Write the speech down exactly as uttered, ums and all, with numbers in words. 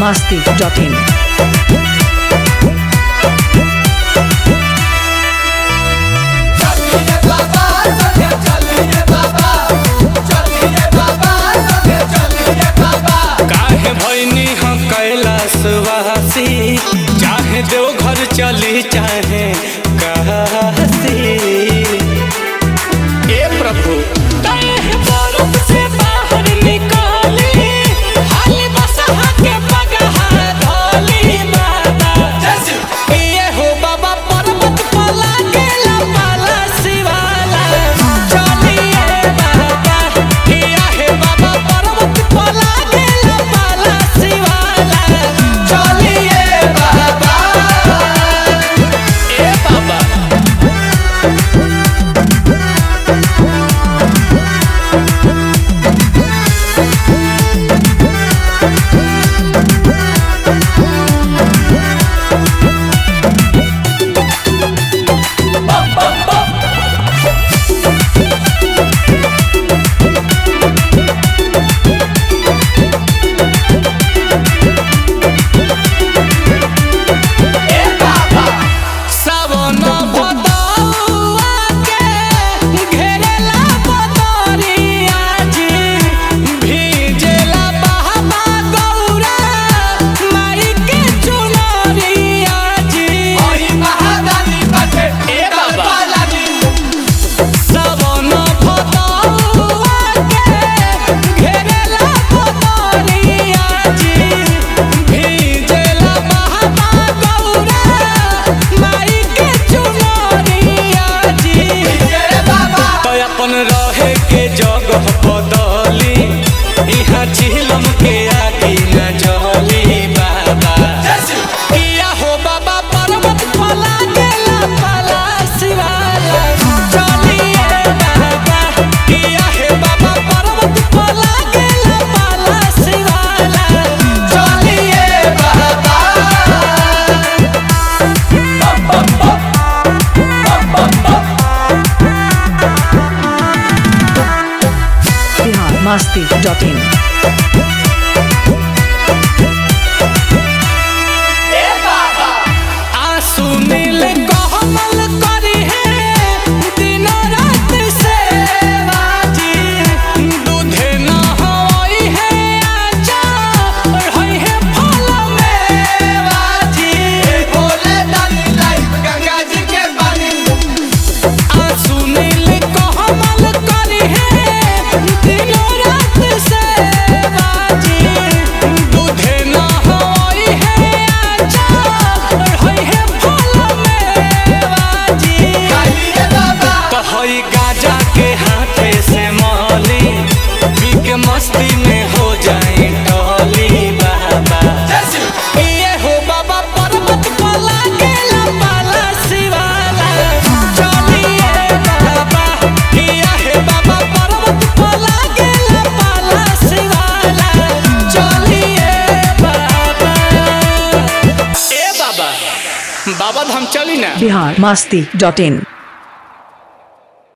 masti dot in. काहे भैनी हम कैलाशवासी, चाहे देवघर चली चाहे काशी। ए प्रभु काहे बरफ से बाहर निकाली, हाली बसहा के पगहा धोली बाबा। ये हो बाबा पर्वत पर लागेला पाला शिवाला, चलिए बाबा। किया है बाबा पर्वत पर लागेला पाला शिवाला, चलिए बाबा। ए बाबा सावन भदौआ के घेरेला बदरिया जी, भीजेला बहबा गौरा माई के चुनरिया जी। ए बाबा सावन भदौआ के घेरेला बदरिया जी, भीजेला बहबा गौरा माई के चुनरिया जी। तो अपन रहे के जगह बदली, इहाँ झिलम के आगे न जली बाबा। किया हो बाबा पर्वत पर लागेला पाला शिवाला, चलिए बाबा। किया है बाबा पर्वत पर लागेला पाला शिवाला, चलिए बाबा। Bihar masti dot in. आंसू नील कोमल करी है दिनों रात सेवा जी, दूधे न होई है आजा होई है फल मेवा जी। बोले डाली लाइफ गंगा जी के पानी। आंसू नील कोमल करी है दिनों रात सेवा जी, दूधे न होई है आजा होई है फल मेवा जी। तो होई गाजा के हाथे से मौली, पी के मस्ती में हो जाए टोली बाबा। ये हो बाबा पर्वत पर लागेला पाला शिवाला, चलिए बाबा। किया है बाबा पर्वत पर लागेला पाला शिवाला, चलिए बाबा। ए बाबा बाबा धाम चली ना। Bihar masti dot in.